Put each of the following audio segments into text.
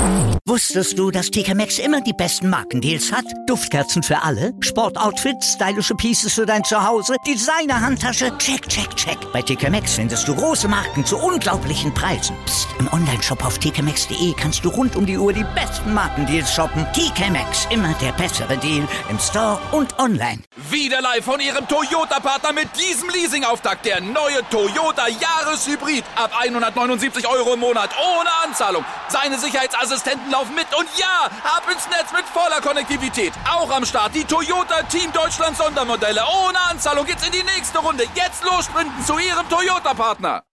Wusstest du, dass TK Maxx immer die besten Markendeals hat? Duftkerzen für alle, Sportoutfits, stylische Pieces für dein Zuhause, Designer-Handtasche, check, check, check. Bei TK Maxx findest du große Marken zu unglaublichen Preisen. Psst. Im Onlineshop auf tkmaxx.de kannst du rund um die Uhr die besten Markendeals shoppen. TK Maxx, immer der bessere Deal im Store und online. Wieder live von Ihrem Toyota-Partner mit diesem Leasing-Auftakt. Der neue Toyota Jahreshybrid. Ab 179 € im Monat. Ohne Anzahlung. Seine Sicherheitsassistenten laufen mit. Und ja, ab ins Netz mit voller Konnektivität. Auch am Start die Toyota Team Deutschland Sondermodelle. Ohne Anzahlung geht's in die nächste Runde. Jetzt los sprinten zu Ihrem Toyota-Partner.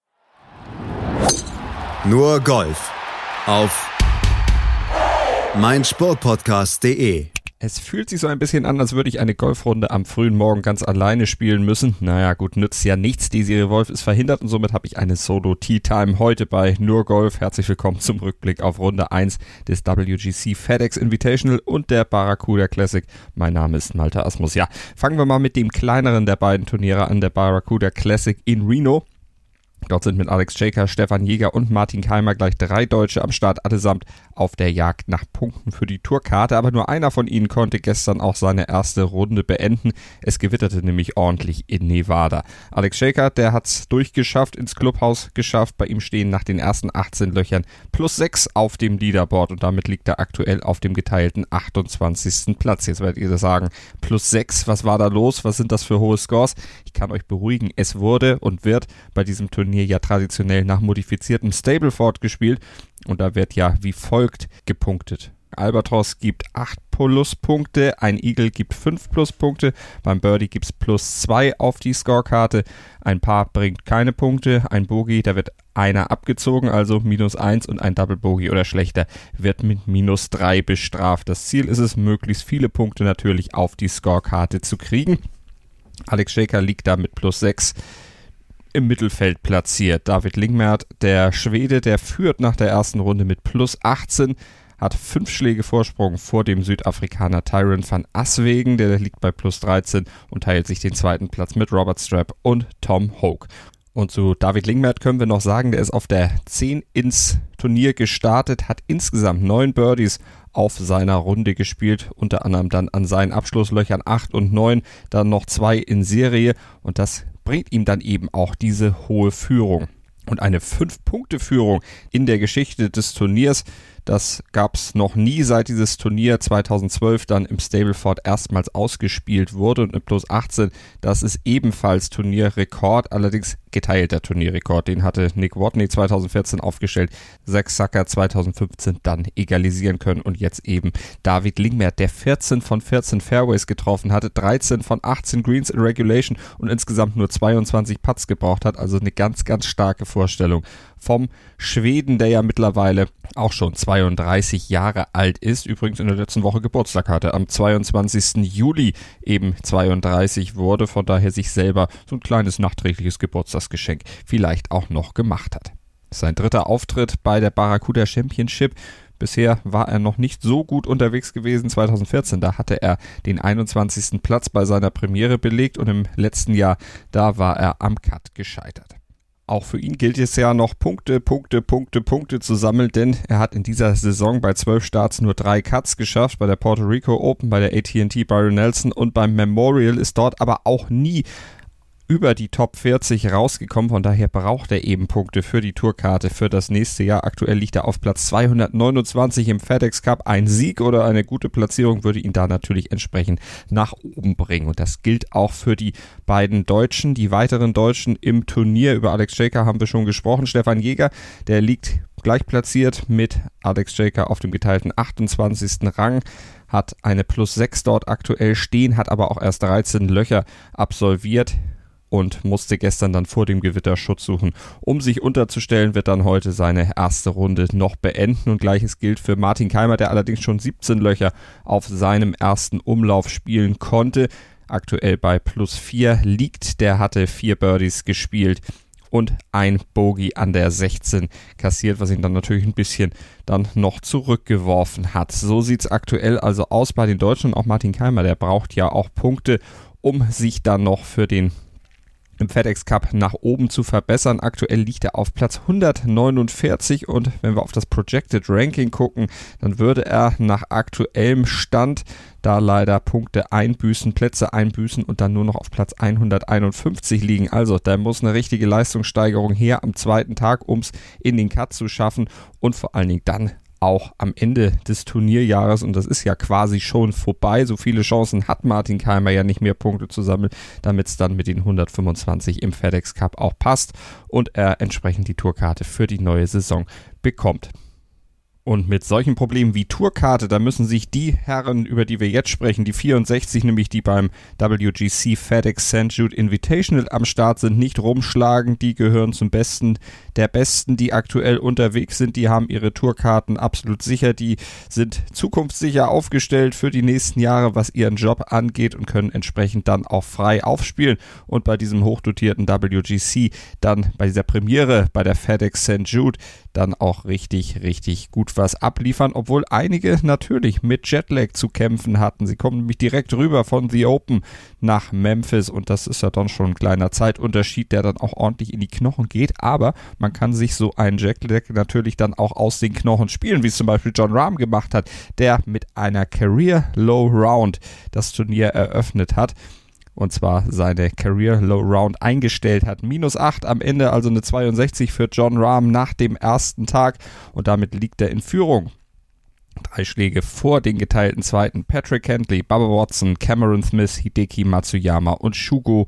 Nur Golf auf meinsportpodcast.de. Es fühlt sich so ein bisschen an, als würde ich eine Golfrunde am frühen Morgen ganz alleine spielen müssen. Naja gut, nützt ja nichts. Desiree Wolf ist verhindert und somit habe ich eine Solo-Tea-Time heute bei Nur Golf. Herzlich willkommen zum Rückblick auf Runde 1 des WGC FedEx Invitational und der Barracuda Classic. Mein Name ist Malte Asmus. Ja, fangen wir mal mit dem kleineren der beiden Turniere an, der Barracuda Classic in Reno. Dort sind mit Alex Cejka, Stefan Jäger und Martin Kaymer gleich 3 Deutsche am Start, allesamt auf der Jagd nach Punkten für die Tourkarte. Aber nur einer von ihnen konnte gestern auch seine erste Runde beenden. Es gewitterte nämlich ordentlich in Nevada. Alex Cejka, der hat es durchgeschafft, ins Clubhaus geschafft. Bei ihm stehen nach den ersten 18 Löchern +6 auf dem Leaderboard und damit liegt er aktuell auf dem geteilten 28. Platz. Jetzt werdet ihr sagen, +6, was war da los? Was sind das für hohe Scores? Ich kann euch beruhigen, es wurde und wird bei diesem Turnier ja traditionell nach modifiziertem Stableford gespielt und da wird ja wie folgt gepunktet. Albatros gibt 8 Pluspunkte, ein Eagle gibt 5 Pluspunkte, beim Birdie gibt es +2 auf die Scorekarte, ein Paar bringt keine Punkte, ein Bogey, da wird einer abgezogen, also -1 und ein Double Bogey oder schlechter wird mit -3 bestraft. Das Ziel ist es, möglichst viele Punkte natürlich auf die Scorekarte zu kriegen. Alex Cejka liegt da mit +6 im Mittelfeld platziert. David Lingmerth, der Schwede, der führt nach der ersten Runde mit +18, hat 5 Schläge Vorsprung vor dem Südafrikaner Tyrone van Aswegen, der liegt bei +13 und teilt sich den zweiten Platz mit Robert Strap und Tom Hoge. Und zu David Lingmerth können wir noch sagen, der ist auf der 10 ins Turnier gestartet, hat insgesamt 9 Birdies auf seiner Runde gespielt, unter anderem dann an seinen Abschlusslöchern 8 und 9, dann noch 2 in Serie und das bringt ihm dann eben auch diese hohe Führung. Und eine 5-Punkte-Führung in der Geschichte des Turniers, das gab es noch nie, seit dieses Turnier 2012 dann im Stableford erstmals ausgespielt wurde. Und mit +18, das ist ebenfalls Turnierrekord, allerdings geteilter Turnierrekord. Den hatte Nick Watney 2014 aufgestellt, Zach Zucker 2015 dann egalisieren können. Und jetzt eben David Lingmerth, der 14 von 14 Fairways getroffen hatte, 13 von 18 Greens in Regulation und insgesamt nur 22 Putts gebraucht hat. Also eine ganz, ganz starke Vorstellung vom Schweden, der ja mittlerweile auch schon 32 Jahre alt ist. Übrigens in der letzten Woche Geburtstag hatte. Am 22. Juli eben 32 wurde. Von daher sich selber so ein kleines nachträgliches Geburtstagsgeschenk vielleicht auch noch gemacht hat. Sein dritter Auftritt bei der Barracuda Championship. Bisher war er noch nicht so gut unterwegs gewesen. 2014, da hatte er den 21. Platz bei seiner Premiere belegt und im letzten Jahr, da war er am Cut gescheitert. Auch für ihn gilt es ja noch Punkte zu sammeln, denn er hat in dieser Saison bei 12 Starts nur 3 Cuts geschafft, bei der Puerto Rico Open, bei der AT&T Byron Nelson und beim Memorial, ist dort aber auch nie über die Top 40 rausgekommen, von daher braucht er eben Punkte für die Tourkarte für das nächste Jahr. Aktuell liegt er auf Platz 229 im FedEx Cup. Ein Sieg oder eine gute Platzierung würde ihn da natürlich entsprechend nach oben bringen und das gilt auch für die beiden Deutschen, die weiteren Deutschen im Turnier. Über Alex Cejka haben wir schon gesprochen. Stefan Jäger, der liegt gleich platziert mit Alex Cejka auf dem geteilten 28. Rang, hat eine +6 dort aktuell stehen, hat aber auch erst 13 Löcher absolviert und musste gestern dann vor dem Gewitter Schutz suchen. Um sich unterzustellen, wird dann heute seine erste Runde noch beenden und Gleiches gilt für Martin Kaymer, der allerdings schon 17 Löcher auf seinem ersten Umlauf spielen konnte. Aktuell bei +4 liegt, der hatte 4 Birdies gespielt und ein Bogey an der 16 kassiert, was ihn dann natürlich ein bisschen dann noch zurückgeworfen hat. So sieht es aktuell also aus bei den Deutschen und auch Martin Kaymer, der braucht ja auch Punkte, um sich dann noch für den im FedEx Cup nach oben zu verbessern. Aktuell liegt er auf Platz 149 und wenn wir auf das Projected Ranking gucken, dann würde er nach aktuellem Stand da leider Punkte einbüßen, Plätze einbüßen und dann nur noch auf Platz 151 liegen. Also da muss eine richtige Leistungssteigerung her am zweiten Tag, um es in den Cut zu schaffen und vor allen Dingen dann auch am Ende des Turnierjahres, und das ist ja quasi schon vorbei, so viele Chancen hat Martin Kaymer ja nicht mehr, Punkte zu sammeln, damit es dann mit den 125 im FedEx Cup auch passt und er entsprechend die Tourkarte für die neue Saison bekommt. Und mit solchen Problemen wie Tourkarte, da müssen sich die Herren, über die wir jetzt sprechen, die 64, nämlich die beim WGC FedEx St. Jude Invitational am Start sind, nicht rumschlagen. Die gehören zum Besten der Besten, die aktuell unterwegs sind. Die haben ihre Tourkarten absolut sicher. Die sind zukunftssicher aufgestellt für die nächsten Jahre, was ihren Job angeht und können entsprechend dann auch frei aufspielen. Und bei diesem hochdotierten WGC, dann bei dieser Premiere bei der FedEx St. Jude, dann auch richtig gut was abliefern, obwohl einige natürlich mit Jetlag zu kämpfen hatten. Sie kommen nämlich direkt rüber von The Open nach Memphis und das ist ja dann schon ein kleiner Zeitunterschied, der dann auch ordentlich in die Knochen geht, aber man kann sich so einen Jetlag natürlich dann auch aus den Knochen spielen, wie es zum Beispiel Jon Rahm gemacht hat, der mit einer Career Low Round das Turnier eröffnet hat. Und zwar seine Career Low Round eingestellt hat. -8 am Ende, also eine 62 für Jon Rahm nach dem ersten Tag. Und damit liegt er in Führung. 3 Schläge vor den geteilten zweiten Patrick Cantlay, Bubba Watson, Cameron Smith, Hideki Matsuyama und Shugo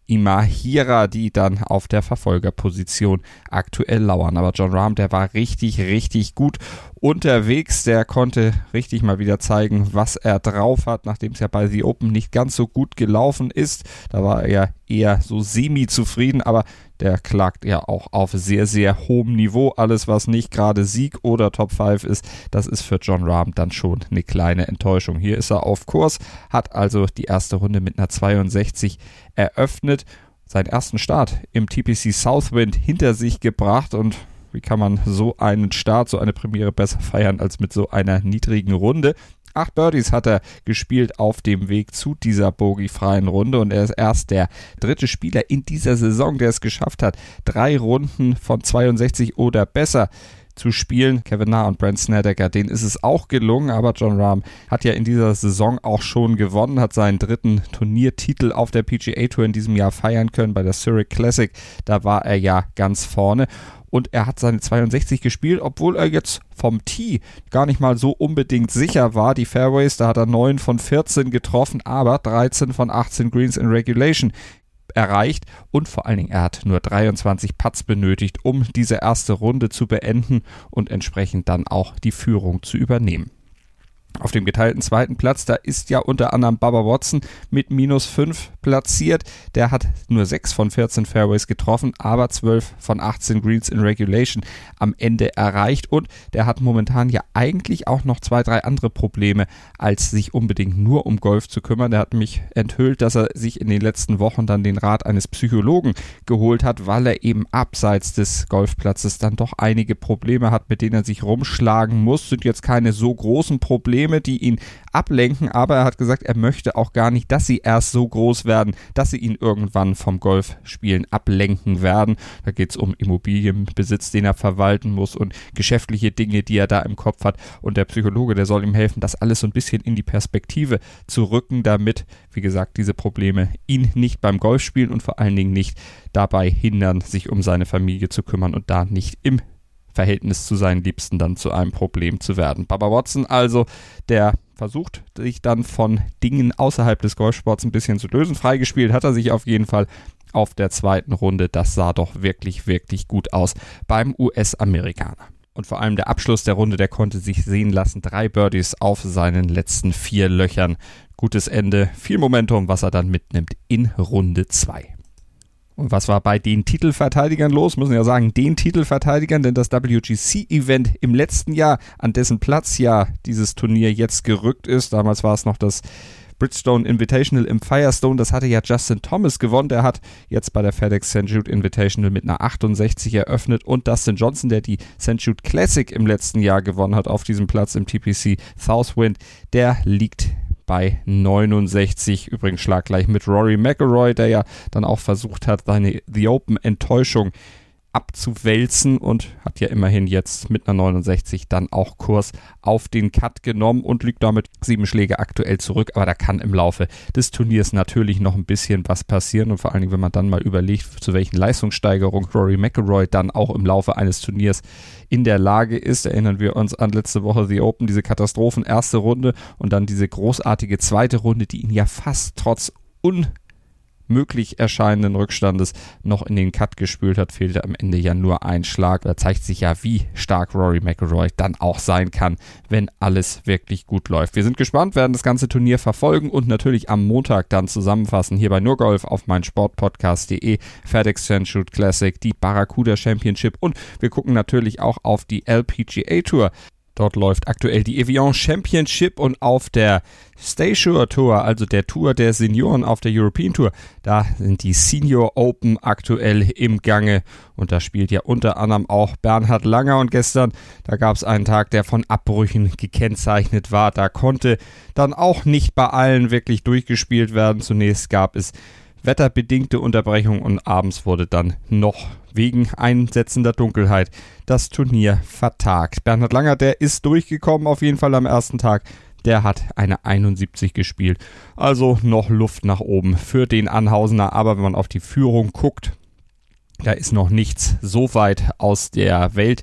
Imahira, die dann auf der Verfolgerposition aktuell lauern. Aber Jon Rahm, der war richtig gut unterwegs. Der konnte richtig mal wieder zeigen, was er drauf hat, nachdem es ja bei The Open nicht ganz so gut gelaufen ist. Da war er ja eher so semi-zufrieden, aber der klagt ja auch auf sehr hohem Niveau. Alles, was nicht gerade Sieg oder Top 5 ist, das ist für Jon Rahm dann schon eine kleine Enttäuschung. Hier ist er auf Kurs, hat also die erste Runde mit einer 62 eröffnet, seinen ersten Start im TPC Southwind hinter sich gebracht und wie kann man so einen Start, so eine Premiere besser feiern als mit so einer niedrigen Runde? 8 Birdies hat er gespielt auf dem Weg zu dieser bogiefreien Runde und er ist erst der 3. Spieler in dieser Saison, der es geschafft hat, 3 Runden von 62 oder besser zu spielen. Kevin Na und Brandt Snedeker, denen ist es auch gelungen, aber Jon Rahm hat ja in dieser Saison auch schon gewonnen, hat seinen 3. Turniertitel auf der PGA Tour in diesem Jahr feiern können bei der Zurich Classic. Da war er ja ganz vorne. Und er hat seine 62 gespielt, obwohl er jetzt vom Tee gar nicht mal so unbedingt sicher war. Die Fairways, da hat er 9 von 14 getroffen, aber 13 von 18 Greens in Regulation erreicht. Und vor allen Dingen, er hat nur 23 Putts benötigt, um diese erste Runde zu beenden und entsprechend dann auch die Führung zu übernehmen. Auf dem geteilten zweiten Platz, da ist ja unter anderem Bubba Watson mit -5 platziert. Der hat nur 6 von 14 Fairways getroffen, aber 12 von 18 Greens in Regulation am Ende erreicht. Und der hat momentan ja eigentlich auch noch 2, 3 andere Probleme, als sich unbedingt nur um Golf zu kümmern. Der hat mich enthüllt, dass er sich in den letzten Wochen dann den Rat eines Psychologen geholt hat, weil er eben abseits des Golfplatzes dann doch einige Probleme hat, mit denen er sich rumschlagen muss. Sind jetzt keine so großen Probleme, die ihn ablenken, aber er hat gesagt, er möchte auch gar nicht, dass sie erst so groß werden, dass sie ihn irgendwann vom Golfspielen ablenken werden. Da geht es um Immobilienbesitz, den er verwalten muss und geschäftliche Dinge, die er da im Kopf hat. Und der Psychologe, der soll ihm helfen, das alles so ein bisschen in die Perspektive zu rücken, damit, wie gesagt, diese Probleme ihn nicht beim Golfspielen und vor allen Dingen nicht dabei hindern, sich um seine Familie zu kümmern und da nicht im Verhältnis zu seinen Liebsten dann zu einem Problem zu werden. Bubba Watson also, der versucht sich dann von Dingen außerhalb des Golfsports ein bisschen zu lösen. Freigespielt hat er sich auf jeden Fall auf der zweiten Runde. Das sah doch wirklich gut aus beim US-Amerikaner. Und vor allem der Abschluss der Runde, der konnte sich sehen lassen. 3 Birdies auf seinen letzten 4 Löchern. Gutes Ende, viel Momentum, was er dann mitnimmt in Runde 2. Und was war bei den Titelverteidigern los? Müssen ja sagen, den Titelverteidigern, denn das WGC-Event im letzten Jahr, an dessen Platz ja dieses Turnier jetzt gerückt ist, damals war es noch das Bridgestone Invitational im Firestone, das hatte ja Justin Thomas gewonnen, der hat jetzt bei der FedEx St. Jude Invitational mit einer 68 eröffnet und Dustin Johnson, der die St. Jude Classic im letzten Jahr gewonnen hat auf diesem Platz im TPC Southwind, der liegt bei 69. Übrigens schlaggleich mit Rory McIlroy, der ja dann auch versucht hat, seine The Open-Enttäuschung abzuwälzen und hat ja immerhin jetzt mit einer 69 dann auch Kurs auf den Cut genommen und liegt damit 7 Schläge aktuell zurück, aber da kann im Laufe des Turniers natürlich noch ein bisschen was passieren und vor allen Dingen, wenn man dann mal überlegt, zu welchen Leistungssteigerungen Rory McIlroy dann auch im Laufe eines Turniers in der Lage ist. Erinnern wir uns an letzte Woche The Open, diese Katastrophen erste Runde und dann diese großartige zweite Runde, die ihn ja fast trotz möglich erscheinenden Rückstandes noch in den Cut gespült hat, fehlte am Ende ja nur ein Schlag. Da zeigt sich ja, wie stark Rory McIlroy dann auch sein kann, wenn alles wirklich gut läuft. Wir sind gespannt, werden das ganze Turnier verfolgen und natürlich am Montag dann zusammenfassen hier bei Nur Golf auf meinsportpodcast.de, FedEx Championship Classic, die Barracuda Championship und wir gucken natürlich auch auf die LPGA Tour. Dort läuft aktuell die Evian Championship und auf der Stay-Sure Tour, also der Tour der Senioren auf der European Tour, da sind die Senior Open aktuell im Gange und da spielt ja unter anderem auch Bernhard Langer und gestern, da gab es einen Tag, der von Abbrüchen gekennzeichnet war. Da konnte dann auch nicht bei allen wirklich durchgespielt werden. Zunächst gab es wetterbedingte Unterbrechung und abends wurde dann noch wegen einsetzender Dunkelheit das Turnier vertagt. Bernhard Langer, der ist durchgekommen auf jeden Fall am ersten Tag. Der hat eine 71 gespielt. Also noch Luft nach oben für den Anhausener. Aber wenn man auf die Führung guckt, da ist noch nichts so weit aus der Welt.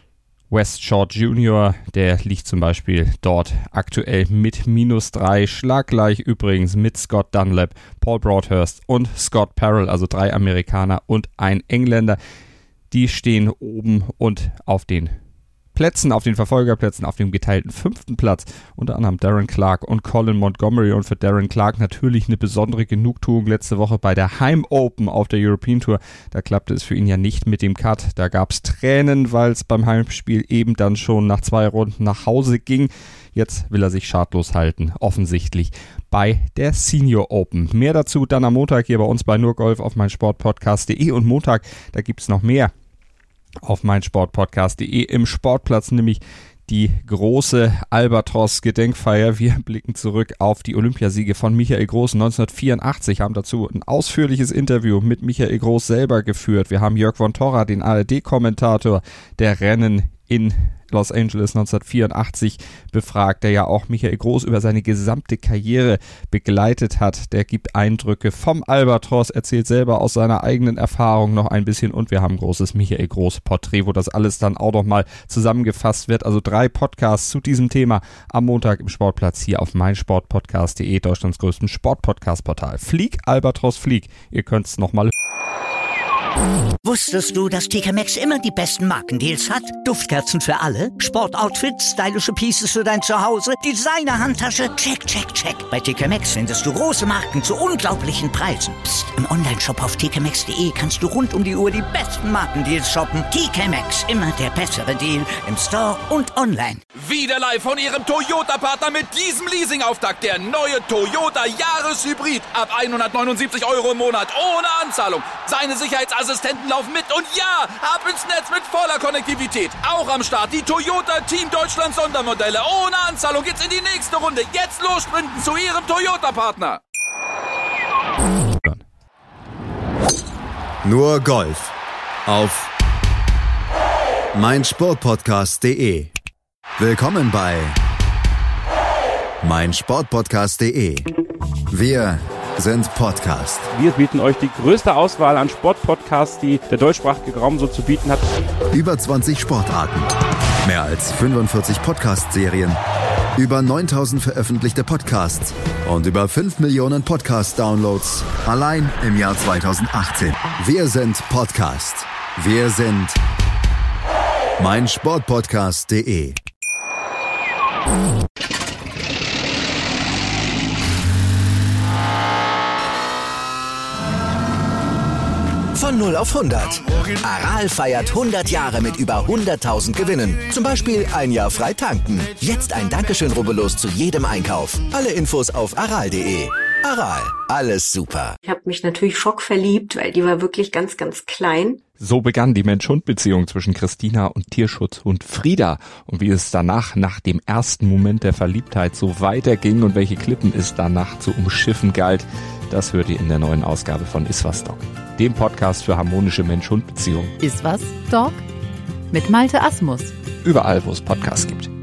West Short Junior, der liegt zum Beispiel dort aktuell mit -3, schlaggleich übrigens mit Scott Dunlap, Paul Broadhurst und Scott Parrell, also 3 Amerikaner und ein Engländer. Die stehen oben und auf den Plätzen, auf den Verfolgerplätzen, auf dem geteilten 5. Platz, unter anderem Darren Clarke und Colin Montgomery und für Darren Clarke natürlich eine besondere Genugtuung letzte Woche bei der Heim Open auf der European Tour. Da klappte es für ihn ja nicht mit dem Cut, da gab es Tränen, weil es beim Heimspiel eben dann schon nach 2 Runden nach Hause ging. Jetzt will er sich schadlos halten, offensichtlich bei der Senior Open. Mehr dazu dann am Montag hier bei uns bei Nur Golf auf meinsportpodcast.de und Montag, da gibt es noch mehr auf meinsportpodcast.de im Sportplatz, nämlich die große Albatros-Gedenkfeier. Wir blicken zurück auf die Olympiasiege von Michael Groß 1984, haben dazu ein ausführliches Interview mit Michael Groß selber geführt. Wir haben Jörg von Torra, den ARD-Kommentator der Rennen in Los Angeles 1984 befragt, der ja auch Michael Groß über seine gesamte Karriere begleitet hat. Der gibt Eindrücke vom Albatros, erzählt selber aus seiner eigenen Erfahrung noch ein bisschen und wir haben ein großes Michael Groß Porträt, wo das alles dann auch nochmal zusammengefasst wird. Also 3 Podcasts zu diesem Thema am Montag im Sportplatz hier auf meinsportpodcast.de, Deutschlands größtem Sportpodcast-Portal. Flieg, Albatros, flieg. Ihr könnt es nochmal. Wusstest du, dass TK Maxx immer die besten Markendeals hat? Duftkerzen für alle, Sportoutfits, stylische Pieces für dein Zuhause, Designer-Handtasche, check, check, check. Bei TK Maxx findest du große Marken zu unglaublichen Preisen. Psst. Im Onlineshop auf tkmaxx.de kannst du rund um die Uhr die besten Markendeals shoppen. TK Maxx, immer der bessere Deal im Store und online. Wieder live von Ihrem Toyota-Partner mit diesem Leasing-Auftakt. Der neue Toyota Jahreshybrid. Ab 179 € im Monat. Ohne Anzahlung. Seine Sicherheitsassistenten laufen mit. Und ja, ab ins Netz mit voller Konnektivität. Auch am Start die Toyota Team Deutschland Sondermodelle. Ohne Anzahlung geht's in die nächste Runde. Jetzt los sprinten zu Ihrem Toyota-Partner. Nur Golf auf meinsportpodcast.de. Willkommen bei meinsportpodcast.de. Wir sind Podcast. Wir bieten euch die größte Auswahl an Sportpodcasts, die der deutschsprachige Raum so zu bieten hat. Über 20 Sportarten, mehr als 45 Podcast-Serien, über 9000 veröffentlichte Podcasts und über 5 Millionen Podcast-Downloads allein im Jahr 2018. Wir sind Podcast. Wir sind meinsportpodcast.de. Von 0 auf 100. Aral feiert 100 Jahre mit über 100.000 Gewinnen. Zum Beispiel ein Jahr frei tanken. Jetzt ein Dankeschön, rubbellos zu jedem Einkauf. Alle Infos auf aral.de. Aral, alles super. Ich habe mich natürlich schockverliebt, weil die war wirklich ganz, ganz klein. So begann die Mensch-Hund-Beziehung zwischen Christina und Tierschutzhund Frieda. Und wie es danach, nach dem ersten Moment der Verliebtheit, so weiterging und welche Klippen es danach zu umschiffen galt, das hört ihr in der neuen Ausgabe von Iswas Dog, dem Podcast für harmonische Mensch-Hund-Beziehungen. Iswas Dog? Mit Malte Asmus. Überall, wo es Podcasts gibt.